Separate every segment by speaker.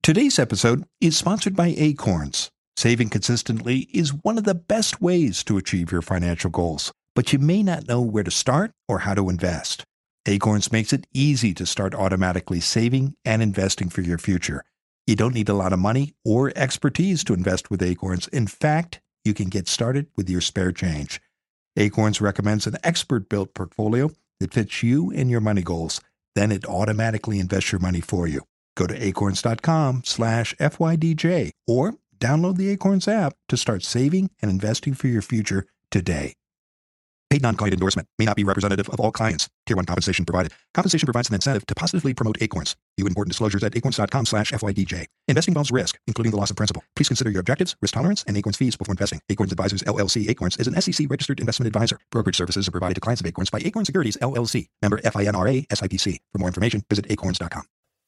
Speaker 1: Today's episode is sponsored by Acorns. Saving consistently is one of the best ways to achieve your financial goals, but you may not know where to start or how to invest. Acorns makes it easy to start automatically saving and investing for your future. You don't need a lot of money or expertise to invest with Acorns. In fact, you can get started with your spare change. Acorns recommends an expert-built portfolio that fits you and your money goals. Then it automatically invests your money for you. Go to acorns.com/FYDJ or download the Acorns app to start saving and investing for your future today. Paid non-client endorsement may not be representative of all clients. Tier 1 compensation provided. Compensation provides an incentive to positively promote Acorns. View important disclosures at acorns.com/FYDJ. Investing involves risk, including the loss of principal. Please consider your objectives, risk tolerance, and Acorns fees before investing. Acorns Advisors LLC. Acorns is an SEC-registered investment advisor. Brokerage services are provided to clients of Acorns by Acorns Securities LLC. Member FINRA SIPC. For more information, visit acorns.com.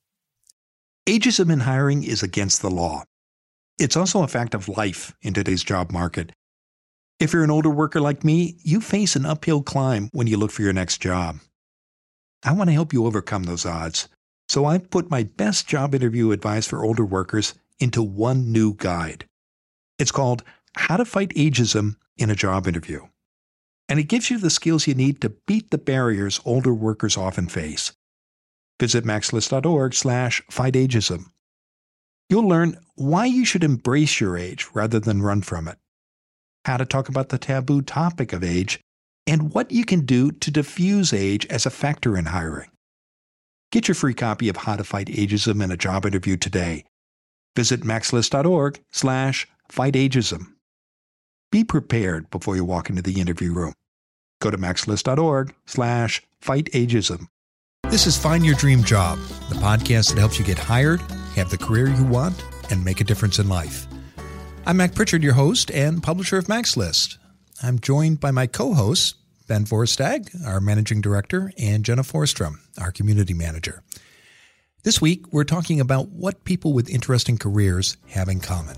Speaker 1: Ageism in hiring is against the law. It's also a fact of life in today's job market. If you're an older worker like me, you face an uphill climb when you look for your next job. I want to help you overcome those odds. So I've put my best job interview advice for older workers into one new guide. It's called How to Fight Ageism in a Job Interview. And it gives you the skills you need to beat the barriers older workers often face. Visit maxlist.org/fightageism. You'll learn why you should embrace your age rather than run from it, how to talk about the taboo topic of age, and what you can do to diffuse age as a factor in hiring. Get your free copy of How to Fight Ageism in a Job Interview today. Visit maxlist.org/fightageism. Be prepared before you walk into the interview room. Go to maxlist.org/fightageism. This is Find Your Dream Job, the podcast that helps you get hired, have the career you want, and make a difference in life. I'm Mac Pritchard, your host and publisher of MaxList. I'm joined by my co-hosts, Ben Forstag, our managing director, and Jenna Forstrom, our community manager. This week, we're talking about what people with interesting careers have in common.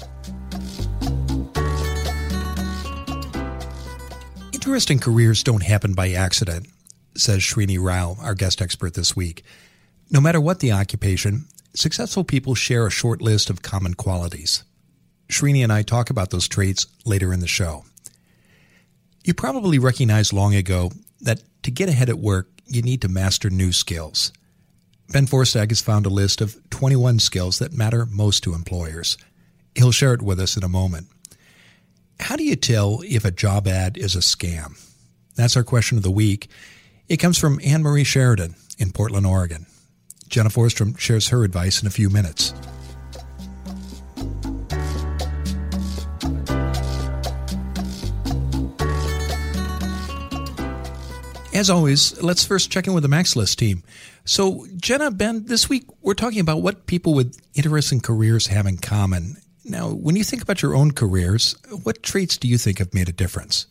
Speaker 1: Interesting careers don't happen by accident, says Srini Rao, our guest expert this week. No matter what the occupation, successful people share a short list of common qualities. Srini and I talk about those traits later in the show. You probably recognized long ago that to get ahead at work, you need to master new skills. Ben Forstag has found a list of 21 skills that matter most to employers. He'll share it with us in a moment. How do you tell if a job ad is a scam? That's our question of the week. It comes from Anne-Marie Sheridan in Portland, Oregon. Jenna Forstrom shares her advice in a few minutes. As always, let's first check in with the MaxList team. So, Jenna, Ben, this week we're talking about what people with interesting careers have in common. Now, when you think about your own careers, what traits do you think have made a difference?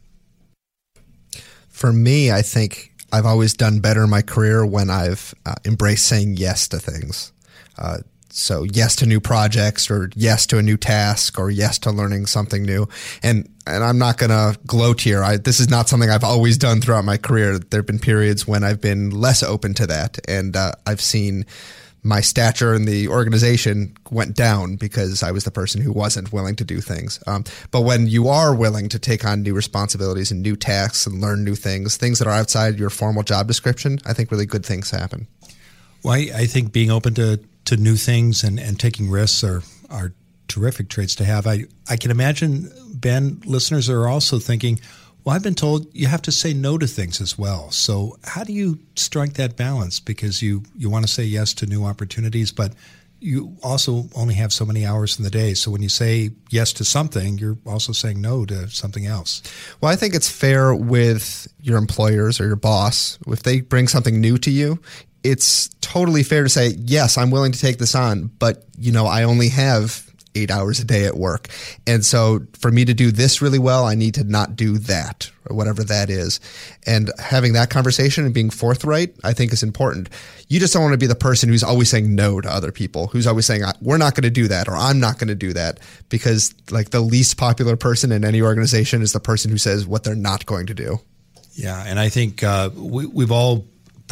Speaker 2: For me, I think I've always done better in my career when I've embraced saying yes to things. So yes to new projects, or yes to a new task, or yes to learning something new. And I'm not going to gloat here. This is not something I've always done throughout my career. There have been periods when I've been less open to that. And I've seen my stature in the organization went down because I was the person who wasn't willing to do things. But when you are willing to take on new responsibilities and new tasks and learn new things that are outside your formal job description, I think really good things happen.
Speaker 1: Well, I think being open to new things and taking risks are terrific traits to have. I can imagine, Ben, listeners are also thinking, well, I've been told you have to say no to things as well. So how do you strike that balance? Because you want to say yes to new opportunities, but you also only have so many hours in the day. So when you say yes to something, you're also saying no to something else.
Speaker 2: Well, I think it's fair with your employers or your boss. If they bring something new to you, it's totally fair to say, yes, I'm willing to take this on, but I only have 8 hours a day at work. And so for me to do this really well, I need to not do that, or whatever that is. And having that conversation and being forthright, I think is important. You just don't want to be the person who's always saying no to other people, who's always saying, we're not going to do that, or I'm not going to do that, because like the least popular person in any organization is the person who says what they're not going to do.
Speaker 1: Yeah. And I think we've all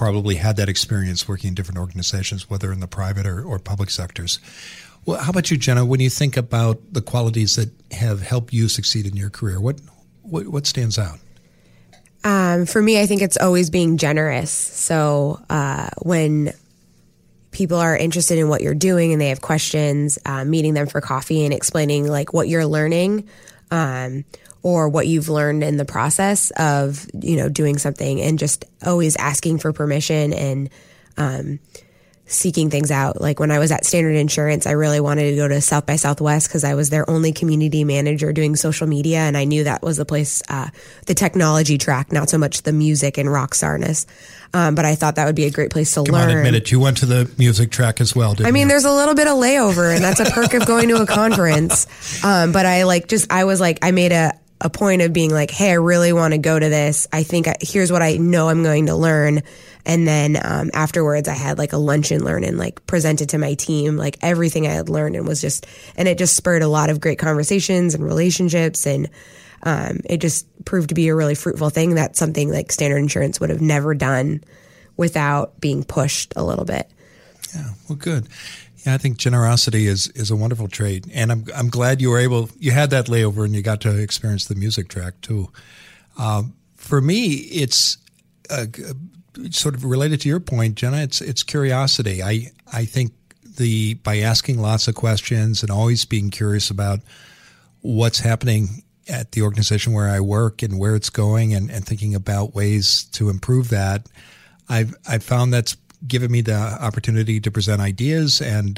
Speaker 1: probably had that experience working in different organizations, whether in the private or public sectors. Well, how about you, Jenna? When you think about the qualities that have helped you succeed in your career, what stands out?
Speaker 3: For me, I think it's always being generous. So when people are interested in what you're doing and they have questions, meeting them for coffee and explaining like what you're learning or what you've learned in the process of, doing something, and just always asking for permission and seeking things out. Like when I was at Standard Insurance, I really wanted to go to South by Southwest because I was their only community manager doing social media, and I knew that was the place, the technology track, not so much the music and rock starness. But I thought that would be a great place to learn.
Speaker 1: Come on, admit it. You went to the music track as well, didn't you?
Speaker 3: There's a little bit of layover, and that's a perk of going to a conference. But I made a point of being like, hey, I really want to go to this. I think here's what I know I'm going to learn. And then afterwards, I had like a lunch and learn and like presented to my team like everything I had learned, and it just spurred a lot of great conversations and relationships, and it just proved to be a really fruitful thing. That's something like Standard Insurance would have never done without being pushed a little bit.
Speaker 1: Yeah, well, good. Yeah, I think generosity is a wonderful trait, and I'm glad you had that layover and you got to experience the music track too. For me, it's sort of related to your point, Jenna. It's curiosity. I think by asking lots of questions and always being curious about what's happening at the organization where I work and where it's going, and thinking about ways to improve that, I've found that's given me the opportunity to present ideas, and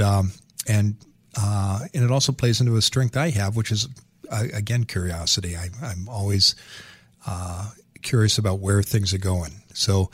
Speaker 1: it also plays into a strength I have, which is again curiosity. I'm always curious about where things are going. So,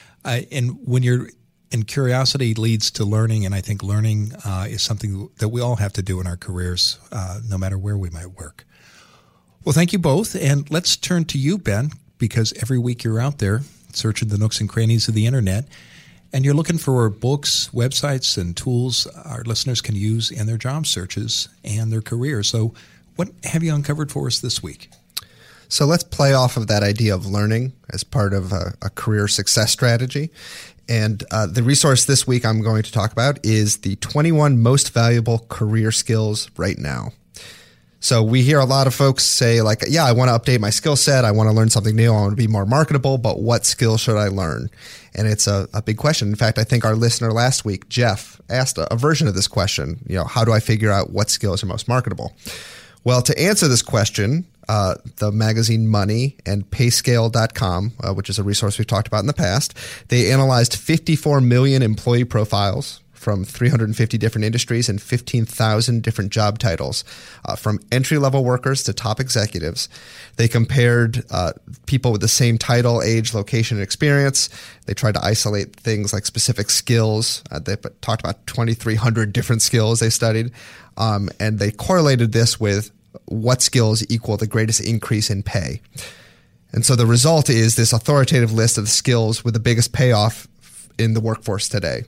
Speaker 1: and curiosity leads to learning, and I think learning is something that we all have to do in our careers, no matter where we might work. Well, thank you both, and let's turn to you, Ben, because every week you're out there searching the nooks and crannies of the internet, and you're looking for books, websites, and tools our listeners can use in their job searches and their careers. So what have you uncovered for us this week?
Speaker 2: So let's play off of that idea of learning as part of a career success strategy. And the resource this week I'm going to talk about is the 21 most valuable career skills right now. So we hear a lot of folks say like, yeah, I want to update my skill set. I want to learn something new. I want to be more marketable, but what skills should I learn? And it's a big question. In fact, I think our listener last week, Jeff, asked a version of this question. How do I figure out what skills are most marketable? Well, to answer this question, the magazine Money and Payscale.com, which is a resource we've talked about in the past, they analyzed 54 million employee profiles from 350 different industries and 15,000 different job titles, from entry-level workers to top executives. They compared people with the same title, age, location, and experience. They tried to isolate things like specific skills. They talked about 2,300 different skills they studied, and they correlated this with what skills equal the greatest increase in pay. And so the result is this authoritative list of the skills with the biggest payoff in the workforce today.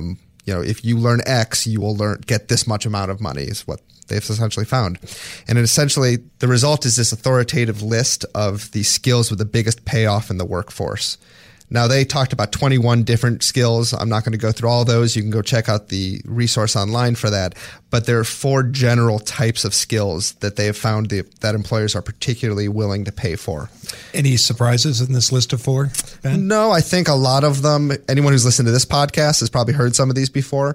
Speaker 2: If you learn X, you will get this much amount of money is what they've essentially found. And essentially, the result is this authoritative list of the skills with the biggest payoff in the workforce. Now, they talked about 21 different skills. I'm not going to go through all those. You can go check out the resource online for that. But there are 4 general types of skills that they have found that employers are particularly willing to pay for.
Speaker 1: Any surprises in this list of 4, Ben?
Speaker 2: No, I think a lot of them, anyone who's listened to this podcast has probably heard some of these before.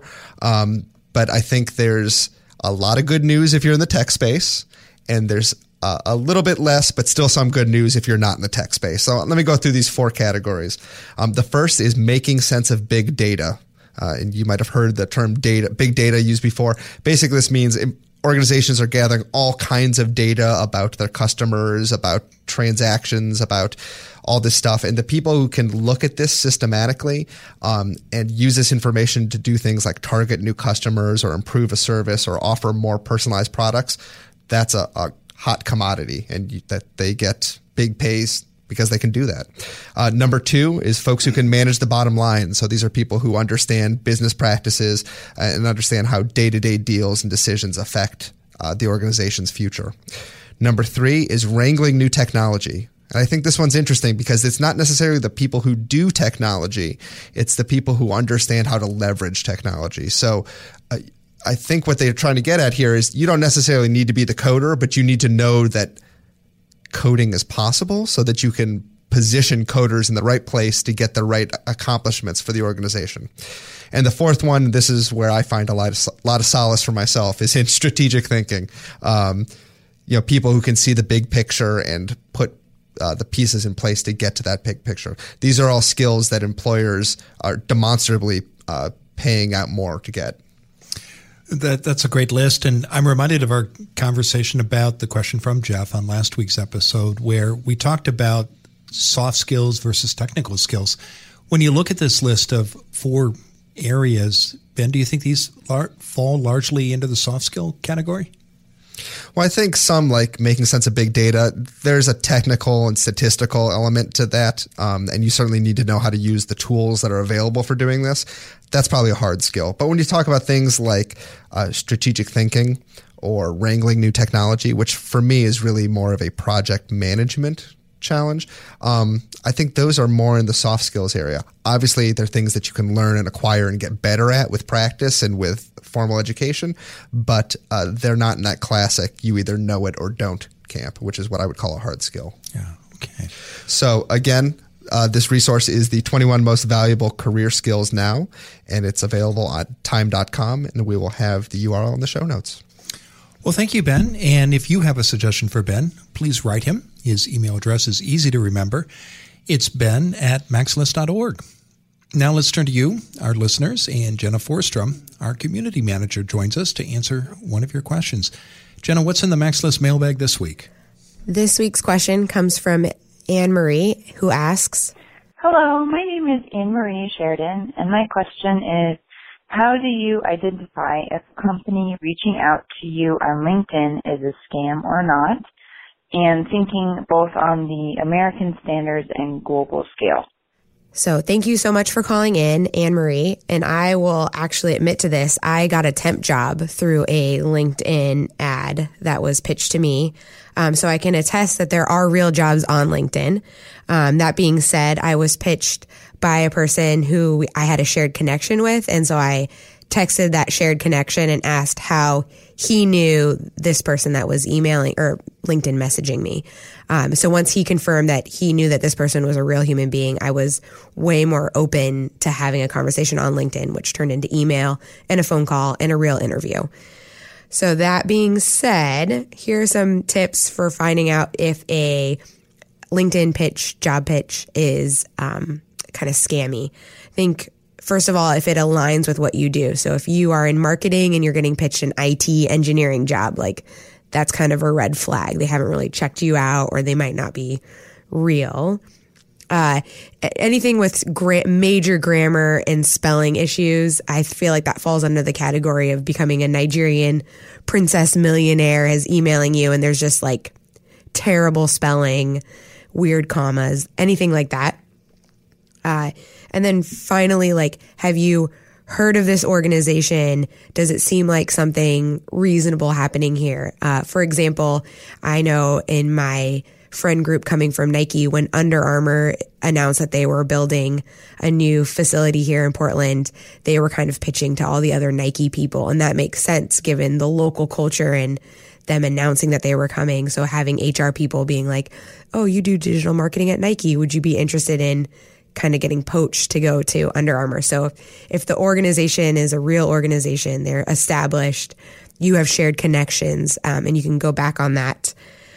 Speaker 2: But I think there's a lot of good news if you're in the tech space, and there's a little bit less, but still some good news if you're not in the tech space. So let me go through these 4 categories. The first is making sense of big data. And you might have heard the term big data used before. Basically, this means organizations are gathering all kinds of data about their customers, about transactions, about all this stuff. And the people who can look at this systematically and use this information to do things like target new customers or improve a service or offer more personalized products, that's a hot commodity, and that they get big pays because they can do that. Number 2 is folks who can manage the bottom line. So these are people who understand business practices and understand how day-to-day deals and decisions affect the organization's future. Number 3 is wrangling new technology. And I think this one's interesting because it's not necessarily the people who do technology. It's the people who understand how to leverage technology. So I think what they're trying to get at here is you don't necessarily need to be the coder, but you need to know that coding is possible so that you can position coders in the right place to get the right accomplishments for the organization. And the fourth one, this is where I find a lot of solace for myself, is in strategic thinking. People who can see the big picture and put the pieces in place to get to that big picture. These are all skills that employers are demonstrably paying out more to get.
Speaker 1: That's a great list. And I'm reminded of our conversation about the question from Jeff on last week's episode, where we talked about soft skills versus technical skills. When you look at this list of 4 areas, Ben, do you think these fall largely into the soft skill category?
Speaker 2: Well, I think some, like making sense of big data, there's a technical and statistical element to that. And you certainly need to know how to use the tools that are available for doing this. That's probably a hard skill. But when you talk about things like strategic thinking or wrangling new technology, which for me is really more of a project management challenge, I think those are more in the soft skills area. Obviously, they're things that you can learn and acquire and get better at with practice and with formal education, but they're not in that classic you either know it or don't camp, which is what I would call a hard skill.
Speaker 1: Yeah, okay.
Speaker 2: So again, this resource is the 21 most valuable career skills now, and it's available at time.com, and we will have the URL in the show notes.
Speaker 1: Well, thank you, Ben. And if you have a suggestion for Ben, please write him. His email address is easy to remember. It's ben@maximalist.org. Now let's turn to you, our listeners, and Jenna Forstrom, our community manager, joins us to answer one of your questions. Jenna, what's in the Maximalist mailbag this week?
Speaker 3: This week's question comes from Anne-Marie, who asks,
Speaker 4: Hello, my name is Anne-Marie Sheridan, and my question is, how do you identify if a company reaching out to you on LinkedIn is a scam or not? And thinking both on the American standards and global scale.
Speaker 3: So thank you so much for calling in, Anne-Marie. And I will actually admit to this. I got a temp job through a LinkedIn ad that was pitched to me. So I can attest that there are real jobs on LinkedIn. That being said, I was pitched by a person who I had a shared connection with. And so I texted that shared connection and asked how he knew this person that was emailing or LinkedIn messaging me. So once he confirmed that he knew that this person was a real human being, I was way more open to having a conversation on LinkedIn, which turned into email and a phone call and a real interview. So that being said, here are some tips for finding out if a LinkedIn job pitch is kind of scammy. I think, first of all, if it aligns with what you do. So if you are in marketing and you're getting pitched an IT engineering job, like that's kind of a red flag. They haven't really checked you out, or they might not be real. Anything with major grammar and spelling issues, I feel like that falls under the category of becoming a Nigerian princess millionaire is emailing you and there's just like terrible spelling, weird commas, anything like that. And then finally, like, have you heard of this organization? Does it seem like something reasonable happening here? For example, I know in my friend group coming from Nike, when Under Armour announced that they were building a new facility here in Portland, they were kind of pitching to all the other Nike people. And that makes sense given the local culture and them announcing that they were coming. So having HR people being like, oh, you do digital marketing at Nike. Would you be interested in kind of getting poached to go to Under Armour? So if the organization is a real organization, they're established, you have shared connections, and you can go back on that.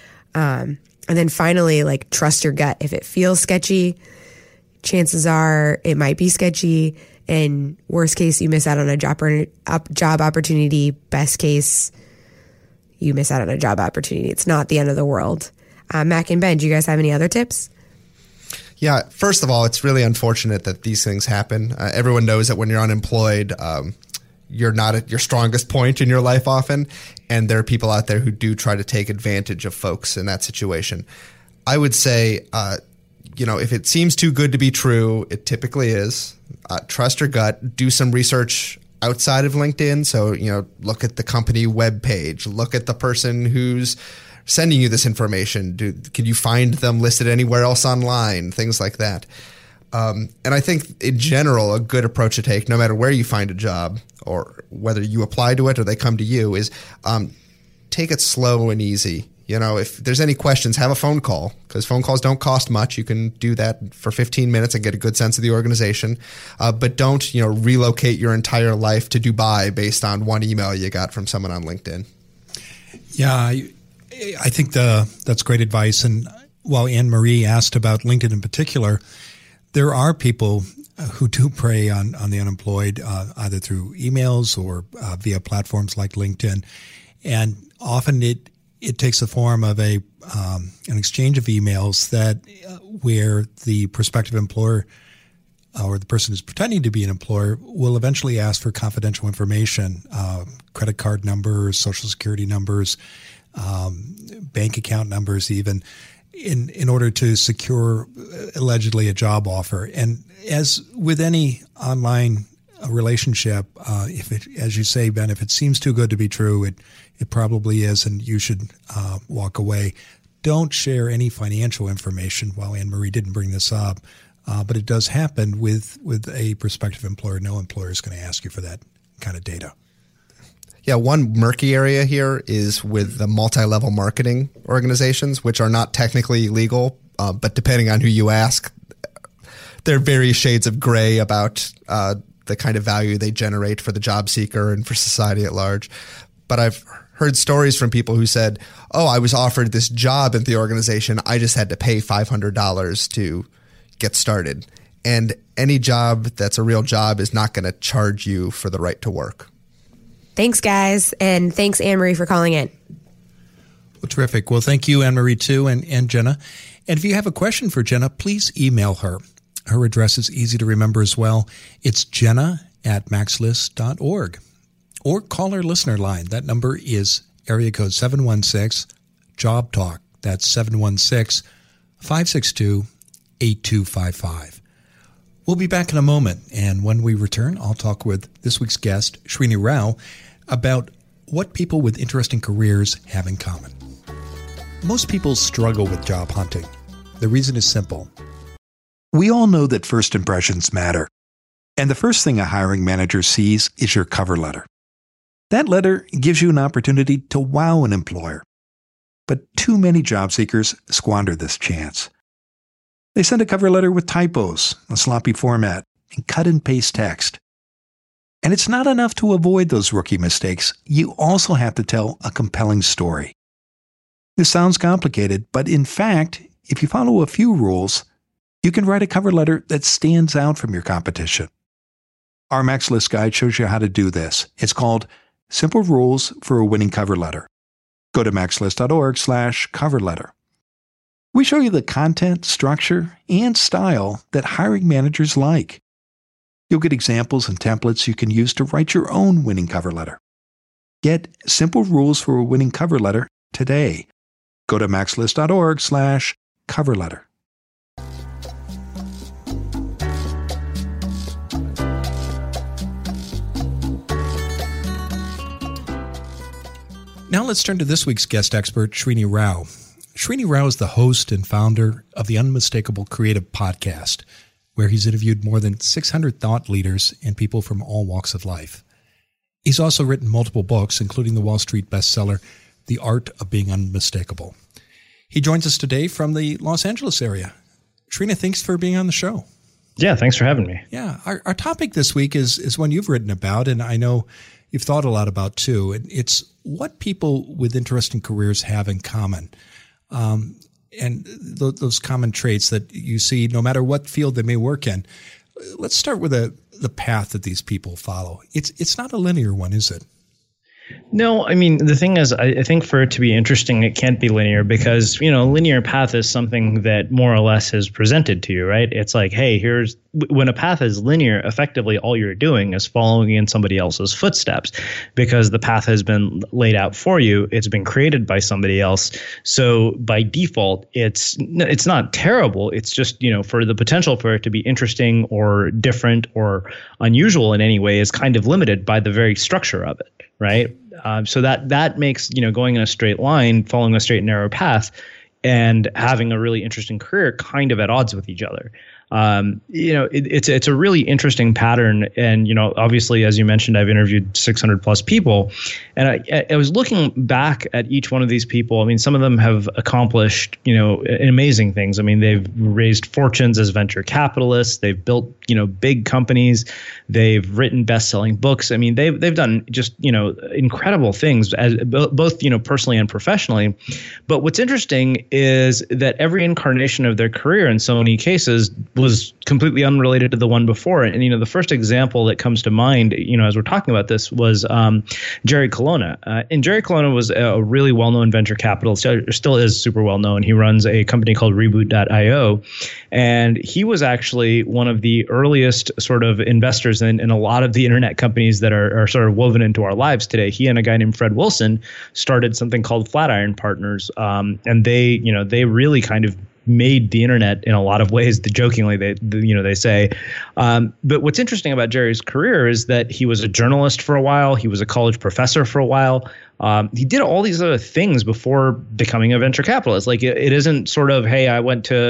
Speaker 3: And then finally, like, trust your gut. If it feels sketchy, chances are it might be sketchy. And worst case, you miss out on a job opportunity. Best case, you miss out on a job opportunity. It's not the end of the world. Mac and Ben, do you guys have any other tips?
Speaker 2: Yeah, first of all, it's really unfortunate that these things happen. Everyone knows that when you're unemployed, you're not at your strongest point in your life often, and there are people out there who do try to take advantage of folks in that situation. I would say, if it seems too good to be true, it typically is. Trust your gut. Do some research outside of LinkedIn. So, look at the company webpage. Look at the person who's sending you this information? Can you find them listed anywhere else online? Things like that. And I think in general, a good approach to take, no matter where you find a job or whether you apply to it or they come to you, is take it slow and easy. If there's any questions, have a phone call, because phone calls don't cost much. You can do that for 15 minutes and get a good sense of the organization. But don't, relocate your entire life to Dubai based on one email you got from someone on LinkedIn.
Speaker 1: Yeah, I think that's great advice. And while Anne-Marie asked about LinkedIn in particular, there are people who do prey on the unemployed, either through emails or via platforms like LinkedIn. And often it takes the form of an exchange of emails that where the prospective employer or the person who's pretending to be an employer will eventually ask for confidential information, credit card numbers, social security numbers, bank account numbers even, in order to secure allegedly a job offer. And as with any online relationship, as you say, Ben, if it seems too good to be true, it probably is, and you should walk away. Don't share any financial information. While Anne-Marie didn't bring this up, but it does happen with a prospective employer. No employer is going to ask you for that kind of data.
Speaker 2: Yeah, one murky area here is with the multi-level marketing organizations, which are not technically legal, but depending on who you ask, there are various shades of gray about the kind of value they generate for the job seeker and for society at large. But I've heard stories from people who said, oh, I was offered this job at the organization. I just had to pay $500 to get started. And any job that's a real job is not going to charge you for the right to work.
Speaker 3: Thanks, guys. And thanks, Anne-Marie, for calling in.
Speaker 1: Well, terrific. Well, thank you, Anne-Marie, too, and Jenna. And if you have a question for Jenna, please email her. Her address is easy to remember as well. It's jenna@maxlist.org. Or call our listener line. That number is area code 716-JOB-TALK. That's 716-562-8255. We'll be back in a moment, and when we return, I'll talk with this week's guest, Srini Rao, about what people with interesting careers have in common. Most people struggle with job hunting. The reason is simple. We all know that first impressions matter, and the first thing a hiring manager sees is your cover letter. That letter gives you an opportunity to wow an employer. But too many job seekers squander this chance. They send a cover letter with typos, a sloppy format, and cut-and-paste text. And it's not enough to avoid those rookie mistakes. You also have to tell a compelling story. This sounds complicated, but in fact, if you follow a few rules, you can write a cover letter that stands out from your competition. Our Max List Guide shows you how to do this. It's called Simple Rules for a Winning Cover Letter. Go to maxlist.org/cover letter. We show you the content, structure, and style that hiring managers like. You'll get examples and templates you can use to write your own winning cover letter. Get Simple Rules for a Winning Cover Letter today. Go to maxlist.org/cover letter. Now let's turn to this week's guest expert, Srini Rao. Srini Rao is the host and founder of the Unmistakable Creative Podcast, where he's interviewed more than 600 thought leaders and people from all walks of life. He's also written multiple books, including the Wall Street bestseller, The Art of Being Unmistakable. He joins us today from the Los Angeles area. Srini, thanks for being on the show.
Speaker 5: Yeah, thanks for having me.
Speaker 1: Yeah, our topic this week is one you've written about, and I know you've thought a lot about too. And it's what people with interesting careers have in common. And those common traits that you see no matter what field they may work in. Let's start with the path that these people follow. It's not a linear one, is it?
Speaker 5: No, I mean, the thing is, I think for it to be interesting, it can't be linear because, a linear path is something that more or less is presented to you, right? It's like, hey, when a path is linear, effectively all you're doing is following in somebody else's footsteps because the path has been laid out for you. It's been created by somebody else. So by default, it's not terrible. It's just, for the potential for it to be interesting or different or unusual in any way is kind of limited by the very structure of it. Right. So that makes, going in a straight line, following a straight and narrow path, and having a really interesting career kind of at odds with each other. It's a really interesting pattern. And, obviously, as you mentioned, I've interviewed 600 plus people, and I was looking back at each one of these people. I mean, some of them have accomplished, amazing things. I mean, they've raised fortunes as venture capitalists. They've built, big companies. They've written best-selling books. I mean, they've done just, incredible things as both, personally and professionally. But what's interesting is that every incarnation of their career in so many cases was completely unrelated to the one before. And, the first example that comes to mind, as we're talking about this, was Jerry Colonna. And Jerry Colonna was a really well-known venture capitalist, still is super well-known. He runs a company called Reboot.io. And he was actually one of the earliest sort of investors in a lot of the internet companies that are sort of woven into our lives today. He and a guy named Fred Wilson started something called Flatiron Partners. And they really kind of made the internet in a lot of ways. Jokingly, they say. But what's interesting about Jerry's career is that he was a journalist for a while. He was a college professor for a while. He did all these other things before becoming a venture capitalist. Like it isn't sort of, hey, I went to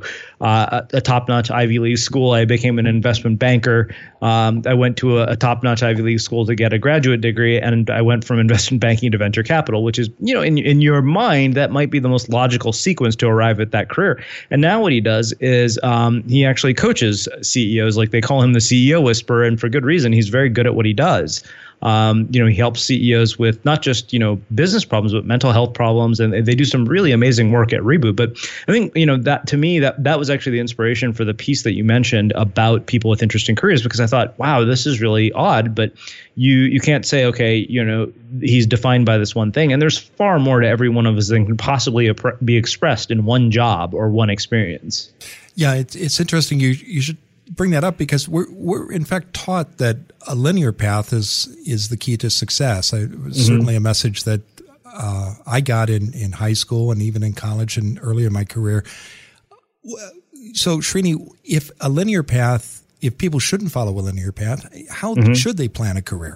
Speaker 5: a top-notch Ivy League school. I became an investment banker. I went to a top-notch Ivy League school to get a graduate degree, and I went from investment banking to venture capital, which is, in your mind, that might be the most logical sequence to arrive at that career. And now what he does is he actually coaches CEOs. Like they call him the CEO whisperer, and for good reason. He's very good at what he does. He helps CEOs with not just, business problems, but mental health problems. And they do some really amazing work at Reboot. But I think, that to me, that was actually the inspiration for the piece that you mentioned about people with interesting careers, because I thought, wow, this is really odd. But you can't say, okay, he's defined by this one thing. And there's far more to every one of us than can possibly be expressed in one job or one experience.
Speaker 1: Yeah, it's interesting. You should bring that up because we're in fact taught that a linear path is the key to success. It was certainly a message that I got in high school and even in college and earlier in my career. So Srini, if people shouldn't follow a linear path, how should they plan a career?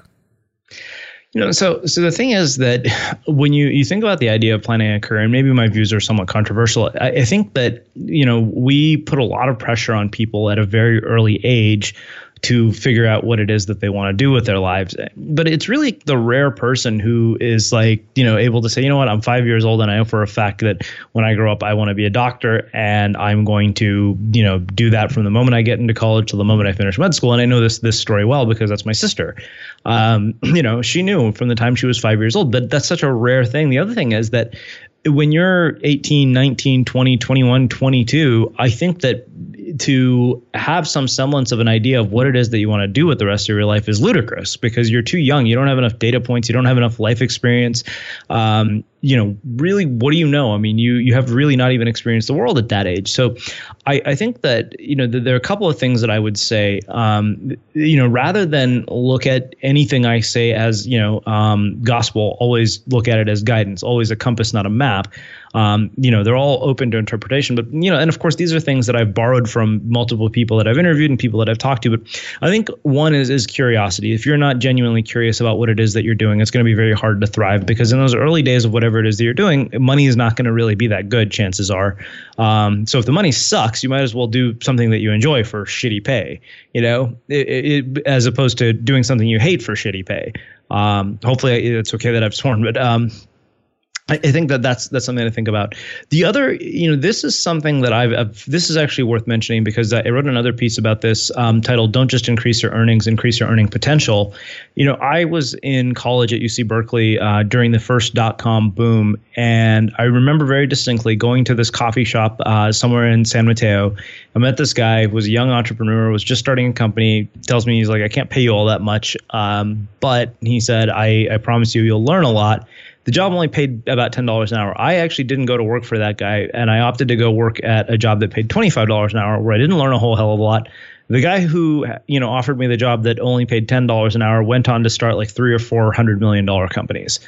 Speaker 5: So the thing is that when you think about the idea of planning a career, and maybe my views are somewhat controversial, I think that, we put a lot of pressure on people at a very early age to figure out what it is that they want to do with their lives. But it's really the rare person who is able to say, what, I'm 5 years old and I know for a fact that when I grow up, I want to be a doctor and I'm going to, do that from the moment I get into college till the moment I finish med school. And I know this story well because that's my sister. She knew from the time she was 5 years old, but that's such a rare thing. The other thing is that when you're 18, 19, 20, 21, 22, I think that to have some semblance of an idea of what it is that you want to do with the rest of your life is ludicrous because you're too young. You don't have enough data points. You don't have enough life experience. Really, what do you know? I mean, you have really not even experienced the world at that age. So I think that, there are a couple of things that I would say, rather than look at anything I say as, gospel, always look at it as guidance, always a compass, not a map. They're all open to interpretation, but, and of course, these are things that I've borrowed from multiple people that I've interviewed and people that I've talked to. But I think one is curiosity. If you're not genuinely curious about what it is that you're doing, it's going to be very hard to thrive because in those early days of whatever it is that you're doing, money is not going to really be that good, chances are. So if the money sucks, you might as well do something that you enjoy for shitty pay, as opposed to doing something you hate for shitty pay. Hopefully it's okay that I've sworn, but, I think that's something to think about. The other, this is something that this is actually worth mentioning because I wrote another piece about this titled "Don't Just Increase Your Earnings, Increase Your Earning Potential." I was in college at UC Berkeley during the first .com boom, and I remember very distinctly going to this coffee shop somewhere in San Mateo. I met this guy who was a young entrepreneur, was just starting a company. Tells me, he's like, I can't pay you all that much, but he said, I promise you'll learn a lot. The job only paid about $10 an hour. I actually didn't go to work for that guy, and I opted to go work at a job that paid $25 an hour where I didn't learn a whole hell of a lot. The guy who, offered me the job that only paid $10 an hour went on to start like 3 or 4 $100 million companies.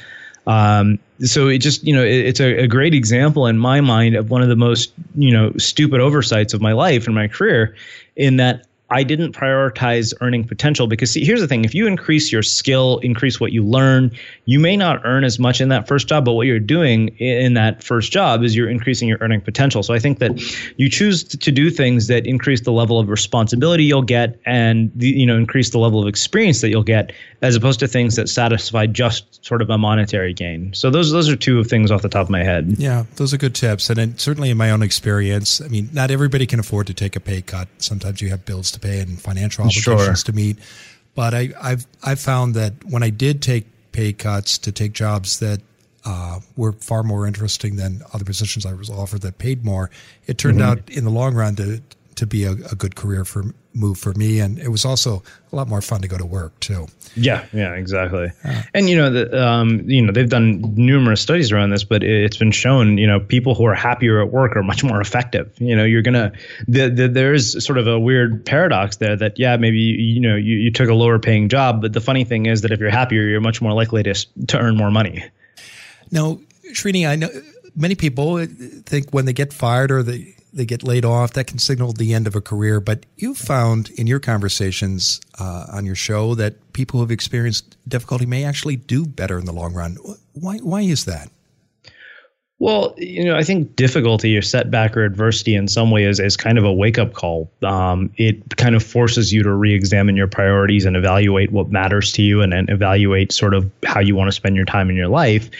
Speaker 5: So it just, it's a great example in my mind of one of the most, stupid oversights of my life and my career, in that I didn't prioritize earning potential because, see, here's the thing. If you increase your skill, increase what you learn, you may not earn as much in that first job, but what you're doing in that first job is you're increasing your earning potential. So I think that you choose to do things that increase the level of responsibility you'll get and increase the level of experience that you'll get, as opposed to things that satisfy just sort of a monetary gain. So those are two things off the top of my head.
Speaker 1: Yeah, those are good tips. And certainly in my own experience, I mean, not everybody can afford to take a pay cut. Sometimes you have bills to pay and financial obligations to meet. But I've found that when I did take pay cuts to take jobs that were far more interesting than other positions I was offered that paid more, it turned out in the long run to be a good career move for me, and it was also a lot more fun to go to work too.
Speaker 5: Yeah, exactly. And they've done numerous studies around this, but it's been shown, people who are happier at work are much more effective. There's sort of a weird paradox there that maybe you took a lower paying job, but the funny thing is that if you're happier, you're much more likely to earn more money.
Speaker 1: Now, Srini, I know many people think when they get fired or they get laid off, that can signal the end of a career. But you found in your conversations on your show that people who have experienced difficulty may actually do better in the long run. Why is that?
Speaker 5: Well, I think difficulty or setback or adversity in some way is kind of a wake-up call. It kind of forces you to re-examine your priorities and evaluate what matters to you and evaluate sort of how you want to spend your time in your life.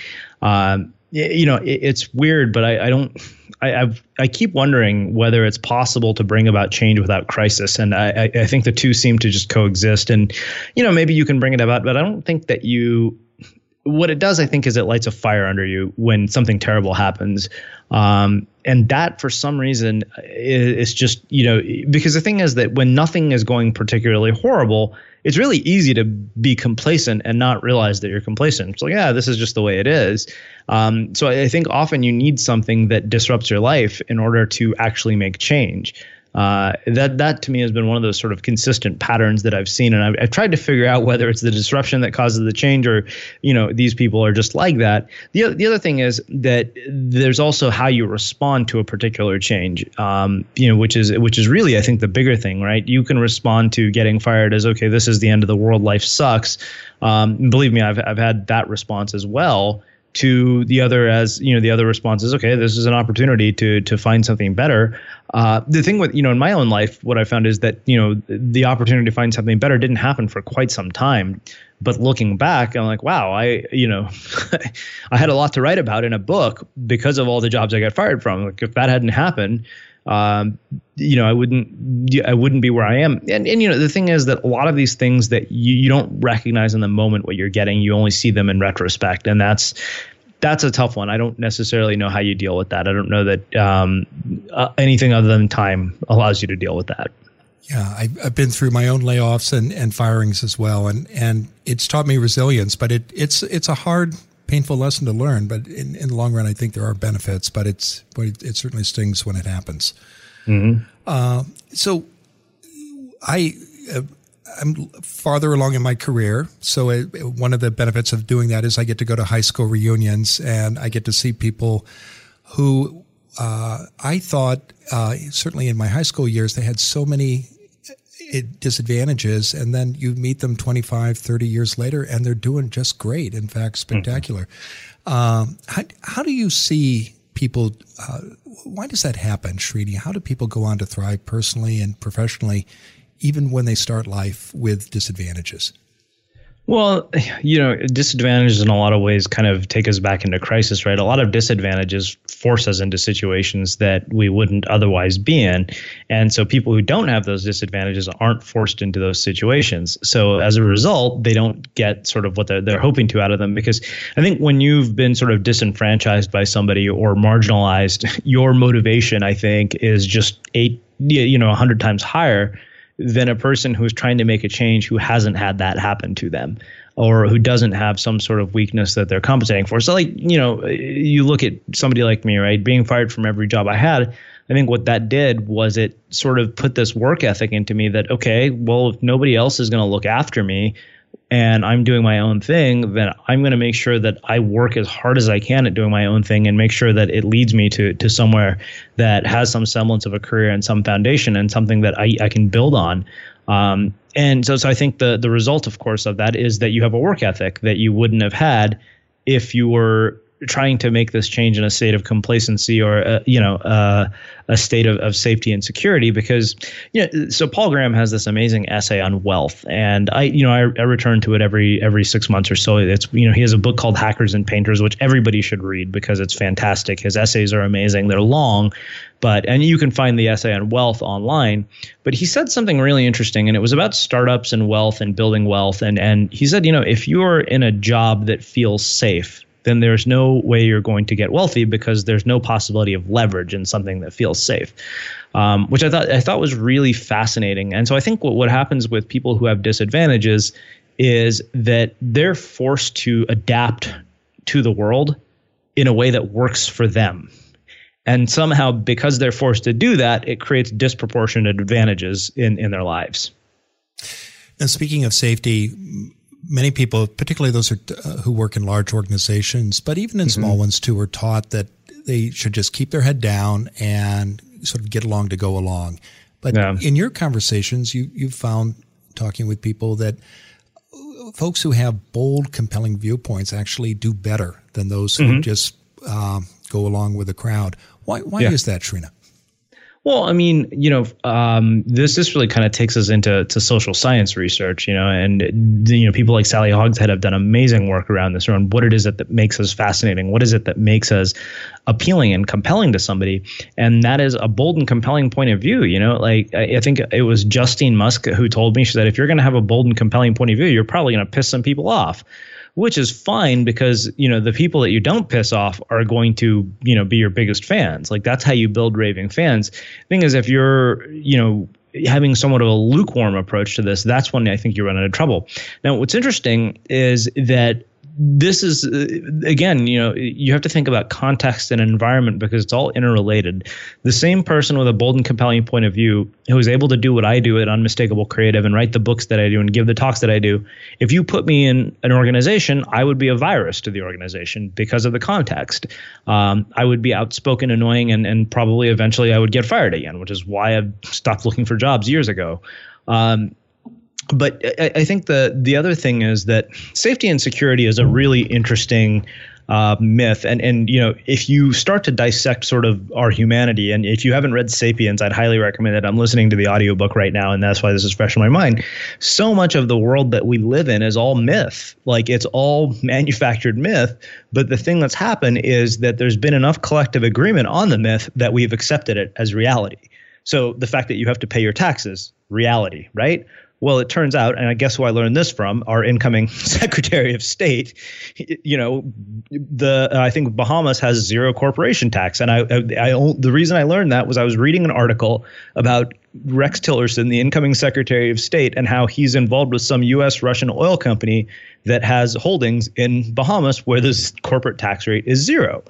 Speaker 5: It's weird, but I keep wondering whether it's possible to bring about change without crisis. And I think the two seem to just coexist. And, maybe you can bring it about, but I don't think that what it does, I think, is it lights a fire under you when something terrible happens. And that, for some reason, is just, because the thing is that when nothing is going particularly horrible, it's really easy to be complacent and not realize that you're complacent. It's like, this is just the way it is. So I think often you need something that disrupts your life in order to actually make change. That to me has been one of those sort of consistent patterns that I've seen. And I've tried to figure out whether it's the disruption that causes the change or, these people are just like that. The other thing is that there's also how you respond to a particular change, which is really, I think, the bigger thing, right? You can respond to getting fired as, okay, this is the end of the world. Life sucks. Believe me, I've had that response as well. To the other as, the other response is, okay, this is an opportunity to find something better. The thing with, in my own life, what I found is that, the opportunity to find something better didn't happen for quite some time. But looking back, I'm like, wow, I I had a lot to write about in a book because of all the jobs I got fired from. Like, if that hadn't happened, I wouldn't be where I am. And the thing is that a lot of these things that you don't recognize in the moment what you're getting, you only see them in retrospect. And that's a tough one. I don't necessarily know how you deal with that. I don't know that anything other than time allows you to deal with that.
Speaker 1: Yeah, I've been through my own layoffs and firings as well. And it's taught me resilience, but it's a hard, painful lesson to learn, but in the long run, I think there are benefits, but it certainly stings when it happens. Mm-hmm. So I'm farther along in my career. So one of the benefits of doing that is I get to go to high school reunions and I get to see people who I thought, certainly in my high school years, they had so many disadvantages, and then you meet them 25, 30 years later, and they're doing just great. In fact, spectacular. Mm-hmm. How do you see people, why does that happen, Srini? How do people go on to thrive personally and professionally, even when they start life with disadvantages?
Speaker 5: Well, disadvantages in a lot of ways kind of take us back into crisis, right? A lot of disadvantages force us into situations that we wouldn't otherwise be in. And so people who don't have those disadvantages aren't forced into those situations. So as a result, they don't get sort of what they're hoping to out of them. Because I think when you've been sort of disenfranchised by somebody or marginalized, your motivation, I think, is just 100 times higher than a person who's trying to make a change who hasn't had that happen to them or who doesn't have some sort of weakness that they're compensating for. So you look at somebody like me, right, being fired from every job I had. I think what that did was it sort of put this work ethic into me that, okay, well, if nobody else is going to look after me, and I'm doing my own thing, then I'm going to make sure that I work as hard as I can at doing my own thing and make sure that it leads me to somewhere that has some semblance of a career and some foundation and something that I can build on. And so I think the result, of course, of that is that you have a work ethic that you wouldn't have had if you were trying to make this change in a state of complacency or a state of safety and security. Because so Paul Graham has this amazing essay on wealth, and I return to it every 6 months or so. It's he has a book called Hackers and Painters, which everybody should read because it's fantastic. His essays are amazing. They're long, and you can find the essay on wealth online. But he said something really interesting, and it was about startups and wealth and building wealth. And he said, if you're in a job that feels safe, then there's no way you're going to get wealthy because there's no possibility of leverage in something that feels safe, which I thought was really fascinating. And so I think what happens with people who have disadvantages is that they're forced to adapt to the world in a way that works for them. And somehow, because they're forced to do that, it creates disproportionate advantages in their lives.
Speaker 1: And speaking of safety, many people, particularly those who work in large organizations, but even in small ones too, are taught that they should just keep their head down and sort of get along to go along. But in your conversations, you've found, talking with people, that folks who have bold, compelling viewpoints actually do better than those who just go along with the crowd. Why is that, Srina?
Speaker 5: Well, I mean, this really kind of takes us into social science research, and people like Sally Hogshead have done amazing work around this, around what it is that makes us fascinating. What is it that makes us appealing and compelling to somebody? And that is a bold and compelling point of view. I think it was Justine Musk who told me, she said, if you're going to have a bold and compelling point of view, you're probably going to piss some people off. Which is fine because, the people that you don't piss off are going to, be your biggest fans. Like, that's how you build raving fans. The thing is, if you're, having somewhat of a lukewarm approach to this, that's when I think you run into trouble. Now, what's interesting is that this is, again, you have to think about context and environment because it's all interrelated. The same person with a bold and compelling point of view who is able to do what I do at Unmistakable Creative and write the books that I do and give the talks that I do, if you put me in an organization, I would be a virus to the organization because of the context. I would be outspoken, annoying, and probably eventually I would get fired again, which is why I've stopped looking for jobs years ago. But I think the other thing is that safety and security is a really interesting myth. And if you start to dissect sort of our humanity, and if you haven't read Sapiens, I'd highly recommend it. I'm listening to the audiobook right now, and that's why this is fresh in my mind. So much of the world that we live in is all myth. Like, it's all manufactured myth. But the thing that's happened is that there's been enough collective agreement on the myth that we've accepted it as reality. So the fact that you have to pay your taxes, reality, right? Well, it turns out, and I guess who I learned this from, our incoming Secretary of State, I think Bahamas has zero corporation tax. And the reason I learned that was I was reading an article about Rex Tillerson, the incoming Secretary of State, and how he's involved with some U.S. Russian oil company that has holdings in Bahamas where this corporate tax rate is zero.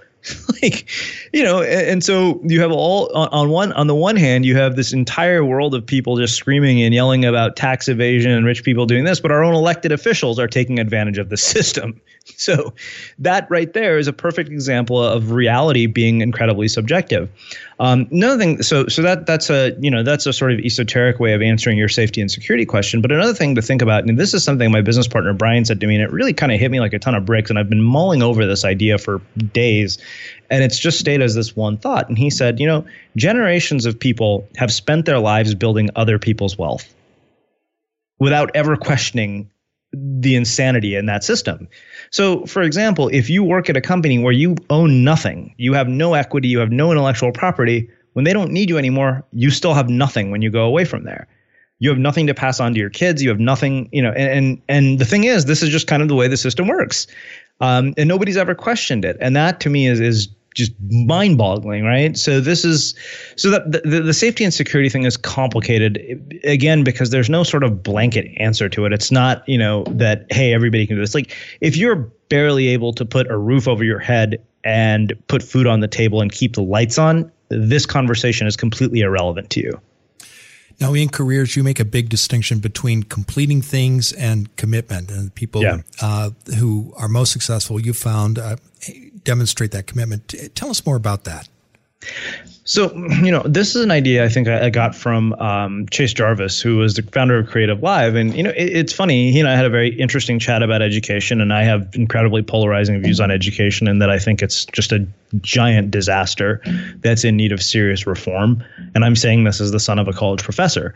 Speaker 5: And so you have on the one hand, you have this entire world of people just screaming and yelling about tax evasion and rich people doing this, but our own elected officials are taking advantage of the system. So that right there is a perfect example of reality being incredibly subjective. Another thing, so that's a sort of esoteric way of answering your safety and security question. But another thing to think about, and this is something my business partner Brian said to me, and it really kind of hit me like a ton of bricks. And I've been mulling over this idea for days, and it's just stayed as this one thought. And he said, generations of people have spent their lives building other people's wealth without ever questioning the insanity in that system. So, for example, if you work at a company where you own nothing, you have no equity, you have no intellectual property, when they don't need you anymore, you still have nothing when you go away from there. You have nothing to pass on to your kids. You have nothing, and the thing is, this is just kind of the way the system works. And nobody's ever questioned it. And that to me is just mind-boggling, right? So the safety and security thing is complicated, again, because there's no sort of blanket answer to it. It's not, that, hey, everybody can do this. Like, if you're barely able to put a roof over your head and put food on the table and keep the lights on, this conversation is completely irrelevant to you.
Speaker 1: Now, in careers, you make a big distinction between completing things and commitment. And people who are most successful, you found, demonstrate that commitment. Tell us more about that.
Speaker 5: So, this is an idea I think I got from Chase Jarvis, who was the founder of Creative Live. And, it's funny, he and I had a very interesting chat about education, and I have incredibly polarizing views on education, and that I think it's just a giant disaster that's in need of serious reform. And I'm saying this as the son of a college professor.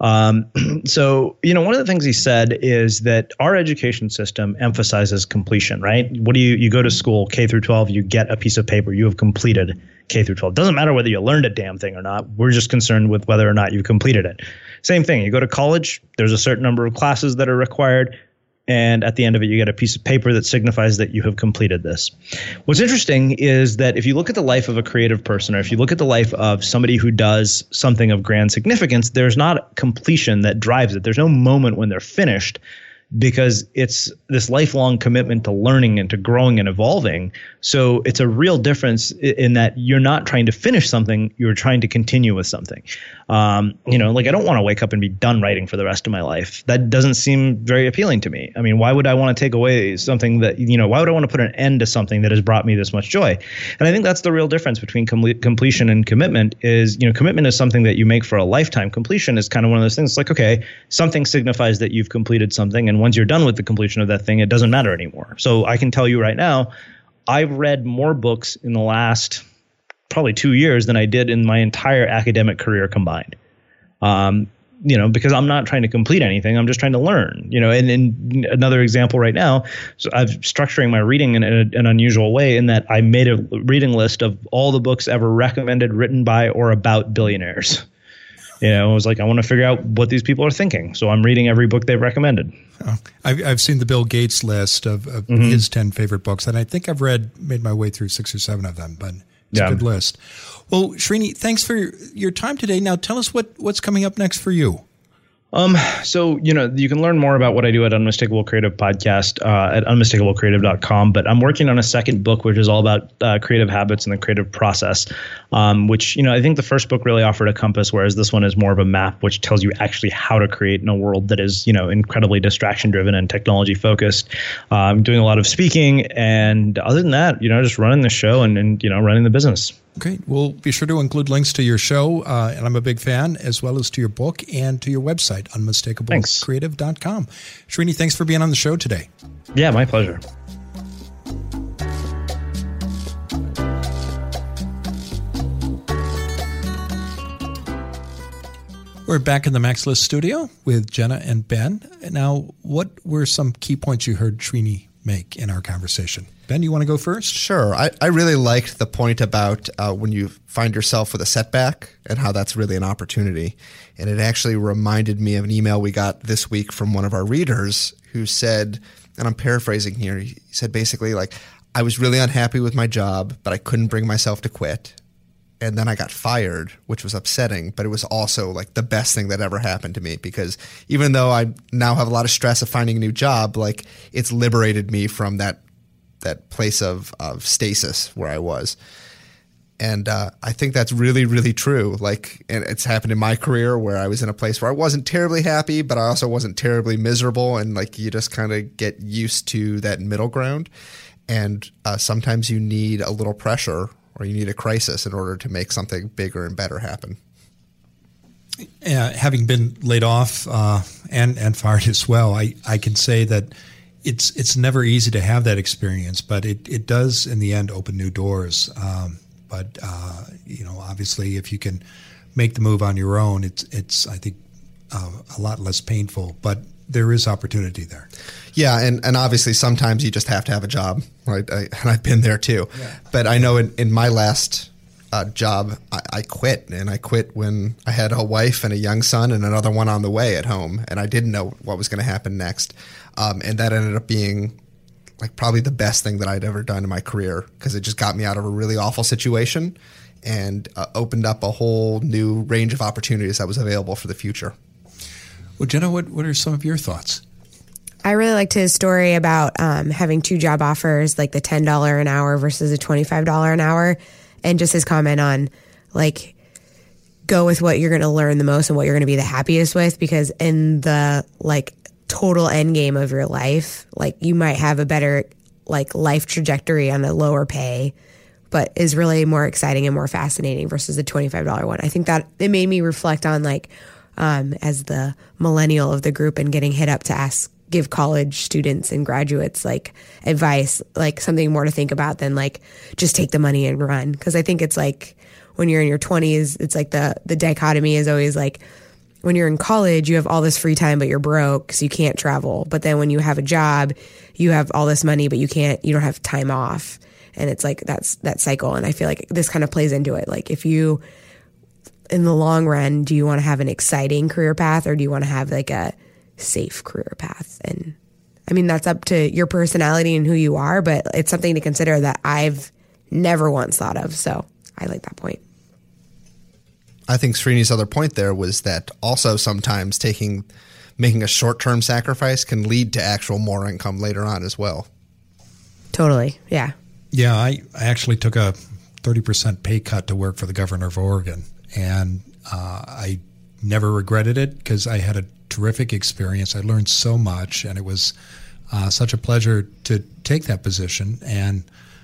Speaker 5: So, one of the things he said is that our education system emphasizes completion, right? What do you go to school, K through 12, you get a piece of paper, you have completed K through 12. Doesn't matter whether you learned a damn thing or not. We're just concerned with whether or not you've completed it. Same thing. You go to college, there's a certain number of classes that are required. And at the end of it, you get a piece of paper that signifies that you have completed this. What's interesting is that if you look at the life of a creative person, or if you look at the life of somebody who does something of grand significance, there's not completion that drives it. There's no moment when they're finished, because it's this lifelong commitment to learning and to growing and evolving. So it's a real difference in that you're not trying to finish something, you're trying to continue with something. I don't want to wake up and be done writing for the rest of my life. That doesn't seem very appealing to me. I mean, why would I want to take away something that, why would I want to put an end to something that has brought me this much joy? And I think that's the real difference between completion and commitment is, commitment is something that you make for a lifetime. Completion is kind of one of those things. It's like, okay, something signifies that you've completed something. And once you're done with the completion of that thing, it doesn't matter anymore. So I can tell you right now, I've read more books in the last probably 2 years than I did in my entire academic career combined. Because I'm not trying to complete anything. I'm just trying to learn, and in another example right now, so I'm structuring my reading in an unusual way in that I made a reading list of all the books ever recommended, written by, or about billionaires. I was like, I want to figure out what these people are thinking. So I'm reading every book they've recommended.
Speaker 1: Oh, I've seen the Bill Gates list of his 10 favorite books, and I think I've made my way through 6 or 7 of them, but it's a good list. Well, Srini, thanks for your time today. Now tell us what's coming up next for you.
Speaker 5: So, you can learn more about what I do at Unmistakable Creative Podcast at unmistakablecreative.com. But I'm working on a second book, which is all about creative habits and the creative process, which, I think the first book really offered a compass, whereas this one is more of a map, which tells you actually how to create in a world that is, incredibly distraction driven and technology focused. I'm doing a lot of speaking. And other than that, just running the show and running the business.
Speaker 1: Great. We'll be sure to include links to your show, and I'm a big fan, as well as to your book and to your website, unmistakablecreative.com. Srini, thanks for being on the show today.
Speaker 5: Yeah, my pleasure.
Speaker 1: We're back in the MaxList studio with Jenna and Ben. Now, what were some key points you heard Srini make in our conversation? Ben, you want to go first?
Speaker 2: Sure. I really liked the point about when you find yourself with a setback and how that's really an opportunity. And it actually reminded me of an email we got this week from one of our readers who said, and I'm paraphrasing here, he said basically like, I was really unhappy with my job, but I couldn't bring myself to quit. And then I got fired, which was upsetting, but it was also like the best thing that ever happened to me, because even though I now have a lot of stress of finding a new job, like it's liberated me from that place of stasis where I was. And I think that's really, really true. Like, and it's happened in my career where I was in a place where I wasn't terribly happy, but I also wasn't terribly miserable. And like, you just kind of get used to that middle ground. And sometimes you need a little pressure or you need a crisis in order to make something bigger and better happen.
Speaker 1: Having been laid off and fired as well, I can say that it's never easy to have that experience, but it does in the end open new doors. But obviously, if you can make the move on your own, it's I think a lot less painful. But there is opportunity there.
Speaker 2: Yeah, and obviously sometimes you just have to have a job, right? And I've been there too. Yeah. But I know in my last job, I quit, and I quit when I had a wife and a young son and another one on the way at home, and I didn't know what was going to happen next. And that ended up being like probably the best thing that I'd ever done in my career, because it just got me out of a really awful situation and opened up a whole new range of opportunities that was available for the future.
Speaker 1: Well, Jenna, what are some of your thoughts?
Speaker 3: I really liked his story about having 2 job offers, like the $10 an hour versus the $25 an hour. And just his comment on, like, go with what you're going to learn the most and what you're going to be the happiest with, because in the like total end game of your life, like you might have a better like life trajectory on a lower pay, but is really more exciting and more fascinating versus the $25 one. I think that it made me reflect on like, as the millennial of the group and getting hit up to give college students and graduates like advice, like something more to think about than like just take the money and run. Cause I think it's like when you're in your 20s, it's like the dichotomy is always like when you're in college, you have all this free time, but you're broke, so you can't travel. But then when you have a job, you have all this money, but you don't have time off. And it's like that's that cycle. And I feel like this kind of plays into it. Like if you, in the long run, do you want to have an exciting career path or do you want to have like a safe career path? And I mean, that's up to your personality and who you are, but it's something to consider that I've never once thought of. So I like that point.
Speaker 2: I think Srini's other point there was that also sometimes making a short-term sacrifice can lead to actual more income later on as well.
Speaker 3: Totally. Yeah.
Speaker 1: Yeah. I actually took a 30% pay cut to work for the governor of Oregon, and I never regretted it because I had a terrific experience. I learned so much, and it was such a pleasure to take that position and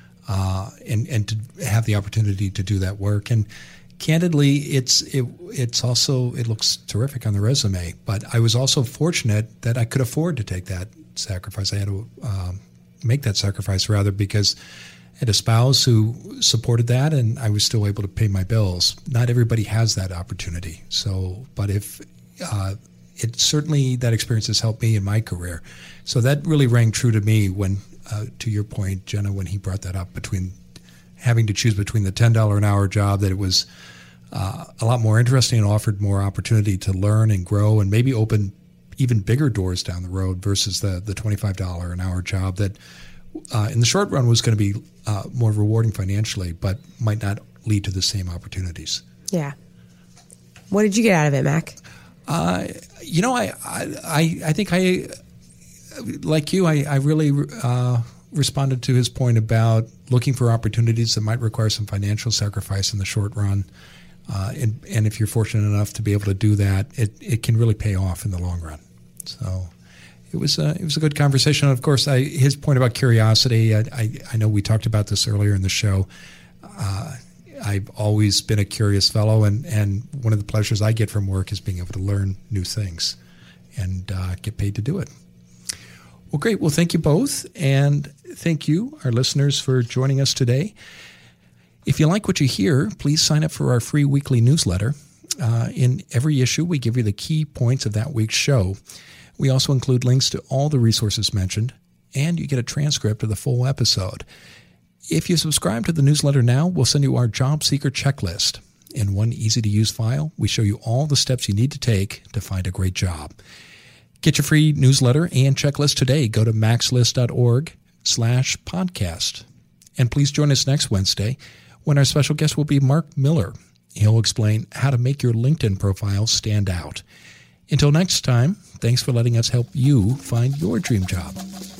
Speaker 1: to have the opportunity to do that work. And candidly, it looks terrific on the resume. But I was also fortunate that I could afford to take that sacrifice. I had to make that sacrifice rather because I had a spouse who supported that, and I was still able to pay my bills. Not everybody has that opportunity. So, but if it certainly, that experience has helped me in my career. So that really rang true to me when, to your point, Jenna, when he brought that up, between having to choose between the $10 an hour job that it was a lot more interesting and offered more opportunity to learn and grow and maybe open even bigger doors down the road versus the $25 an hour job that in the short run was going to be more rewarding financially, but might not lead to the same opportunities.
Speaker 3: Yeah. What did you get out of it, Mac?
Speaker 1: I think I, like you, I really responded to his point about looking for opportunities that might require some financial sacrifice in the short run. And if you're fortunate enough to be able to do that, it can really pay off in the long run. So it was a good conversation. And of course, his point about curiosity, I know we talked about this earlier in the show. I've always been a curious fellow, and one of the pleasures I get from work is being able to learn new things and get paid to do it. Well, great. Well, thank you both. And thank you, our listeners, for joining us today. If you like what you hear, please sign up for our free weekly newsletter. In every issue, we give you the key points of that week's show. We also include links to all the resources mentioned, and you get a transcript of the full episode. If you subscribe to the newsletter now, we'll send you our job seeker checklist. In one easy-to-use file, we show you all the steps you need to take to find a great job. Get your free newsletter and checklist today. Go to maxlist.org/podcast. And please join us next Wednesday when our special guest will be Mark Miller. He'll explain how to make your LinkedIn profile stand out. Until next time, thanks for letting us help you find your dream job.